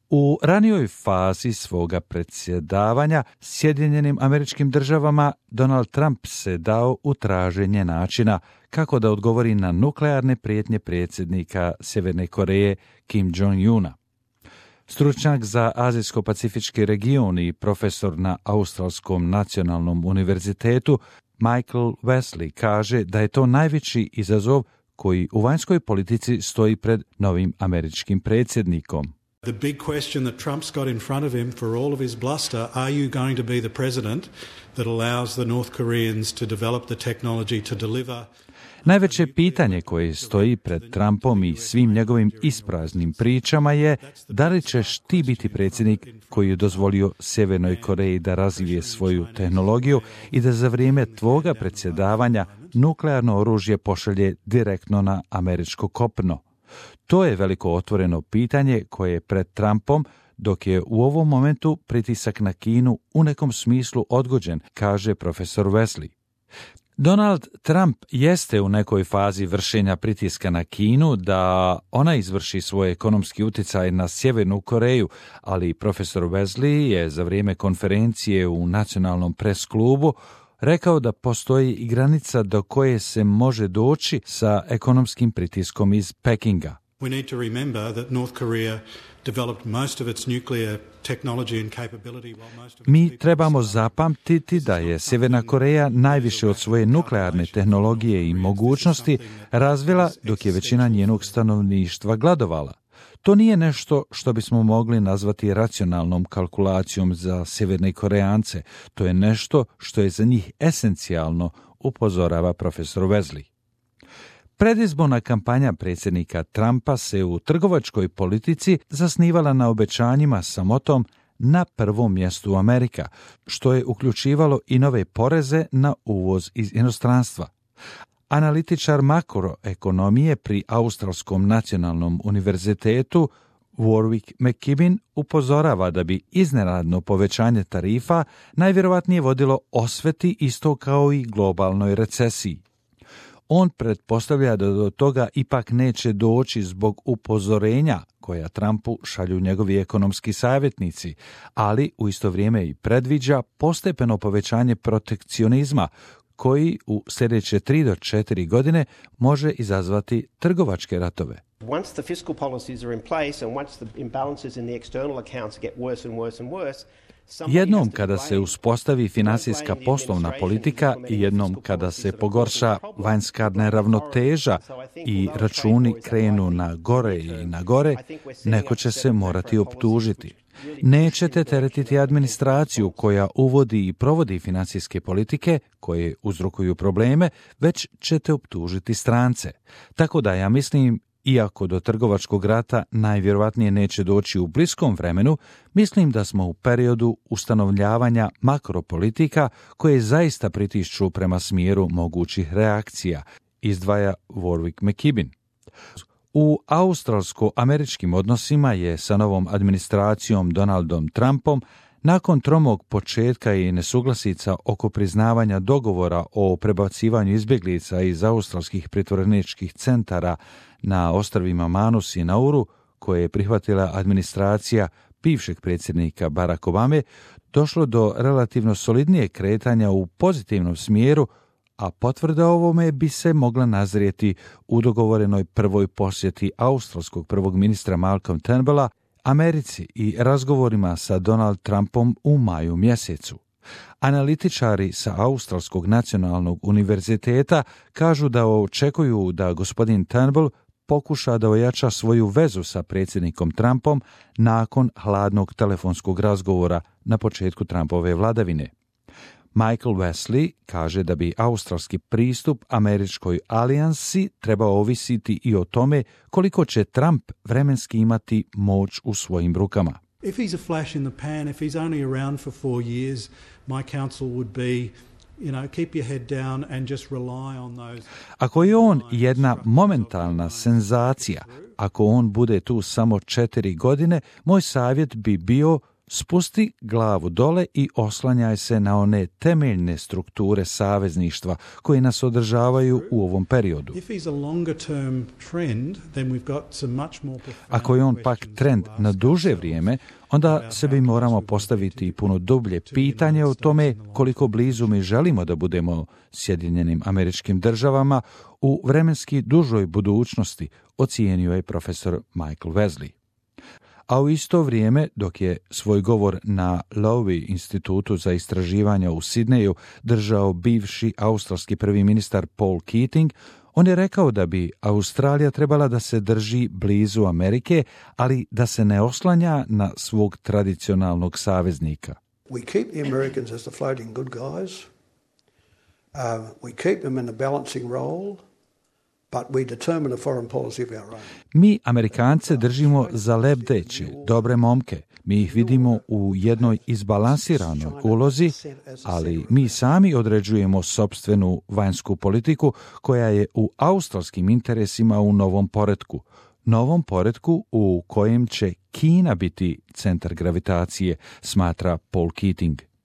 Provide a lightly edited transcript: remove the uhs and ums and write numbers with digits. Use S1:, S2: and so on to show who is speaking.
S1: U ranijoj fazi svoga predsjedavanja Sjedinjenim Američkim Državama Donald Trump se dao u traženje načina kako da odgovori na nuklearne prijetnje predsjednika Sjeverne Koreje Kim Jong-una. Stručnjak za Azijsko-pacifički region i profesor na Australskom nacionalnom univerzitetu Michael Wesley kaže da je to najveći izazov koji u vanjskoj politici stoji pred novim američkim predsjednikom.
S2: The big question that Trump's got in front of him for all of his bluster, are you going to be the president that allows the North Koreans to develop the technology to deliver?
S1: Najveće pitanje koje stoji pred Trumpom i svim njegovim ispraznim pričama je da li ćeš ti biti predsjednik koji je dozvolio Sjevernoj Koreji da razvije svoju tehnologiju i da za vrijeme tvoga predsjedavanja nuklearno oružje pošalje direktno na američko kopno. To je veliko otvoreno pitanje koje je pred Trumpom, dok je u ovom momentu pritisak na Kinu u nekom smislu odgođen, kaže profesor Wesley. Donald Trump jeste u nekoj fazi vršenja pritiska na Kinu da ona izvrši svoj ekonomski utjecaj na Sjevernu Koreju, ali profesor Wesley je za vrijeme konferencije u Nacionalnom pres klubu rekao da postoji i granica do koje se može doći sa ekonomskim pritiskom iz Pekinga.
S2: We need to remember that North Korea developed most of its nuclear technology and capability while most of
S1: Mi trebamo zapamtiti da je Sjeverna Koreja najviše od svoje nuklearne tehnologije i mogućnosti razvila dok je većina njenog stanovništva gladovala. To nije nešto što bismo mogli nazvati racionalnom kalkulacijom za Sjeverne Koreance. To je nešto što je za njih esencijalno, upozorava profesor Wesley. Predizborna kampanja predsjednika Trumpa se u trgovačkoj politici zasnivala na obećanjima sa motom na prvom mjestu Amerika, što je uključivalo i nove poreze na uvoz iz inostranstva. Analitičar makroekonomije pri Australskom nacionalnom univerzitetu Warwick McKibben upozorava da bi iznenadno povećanje tarifa najvjerovatnije vodilo osveti isto kao i globalnoj recesiji. On pretpostavlja da do toga ipak neće doći zbog upozorenja koja Trumpu šalju njegovi ekonomski savjetnici, ali u isto vrijeme i predviđa postepeno povećanje protekcionizma koji u sljedeće 3 do 4 godine može izazvati trgovačke ratove.
S3: Once the fiscal policies are in place and once the imbalances in the external accounts get worse and worse and worse,
S1: jednom kada se uspostavi finansijska poslovna politika i jednom kada se pogorša vanjska neravnoteža i računi krenu na gore i na gore, neko će se morati optužiti. Nećete teretiti administraciju koja uvodi i provodi financijske politike koje uzrokuju probleme, već ćete optužiti strance. Tako da ja mislim, iako do trgovačkog rata najvjerojatnije neće doći u bliskom vremenu, mislim da smo u periodu ustanovljavanja makropolitika koje zaista pritišću prema smjeru mogućih reakcija, izdvaja Warwick McKibben. U australsko-američkim odnosima je sa novom administracijom Donaldom Trumpom nakon tromog početka i nesuglasica oko priznavanja dogovora o prebacivanju izbjeglica iz australskih pritvoreničkih centara na ostrvima Manus i Nauru, koje je prihvatila administracija bivšeg predsjednika Barack Obame, došlo do relativno solidnije kretanja u pozitivnom smjeru, a potvrda ovome bi se mogla nazrijeti u dogovorenoj prvoj posjeti australskog prvog ministra Malcolm Turnbulla Americi i razgovorima sa Donald Trumpom u maju mjesecu. Analitičari sa Australskog nacionalnog univerziteta kažu da očekuju da gospodin Turnbull pokuša da ojača svoju vezu sa predsjednikom Trumpom nakon hladnog telefonskog razgovora na početku Trumpove vladavine. Michael Wesley kaže da bi australski pristup američkoj alijansi trebao ovisiti i o tome koliko će Trump vremenski imati moć u svojim rukama.
S2: If he's a flash in the pan, if he's only around for 4 years, my counsel would be, keep your head down and just rely on those.
S1: Ako je on jedna momentalna senzacija, ako on bude tu samo 4 godine, moj savjet bi bio Spusti glavu dole i oslanjaj se na one temeljne strukture savezništva koje nas održavaju u ovom periodu. Ako je on pak trend na duže vrijeme, onda sebi moramo postaviti puno dublje pitanje o tome koliko blizu mi želimo da budemo Sjedinjenim Američkim Državama u vremenski dužoj budućnosti, ocijenio je profesor Michael Wesley. A u isto vrijeme, dok je svoj govor na Lowy institutu za istraživanja u Sidneju držao bivši australski prvi ministar Paul Keating, on je rekao da bi Australija trebala da se drži blizu Amerike, ali da se ne oslanja na svog tradicionalnog saveznika.
S4: We keep the Americans as the floating good guys. We keep them in a balancing role. But we determine a foreign policy of our own.
S1: Mi Amerikance držimo za lebdeće, dobre momke. Mi ih vidimo u jednoj izbalansiranoj ulozi, ali mi sami određujemo sopstvenu vanjsku politiku koja je u australskim interesima u novom poretku u kojem će Kina biti centar gravitacije, smatra Paul Keating.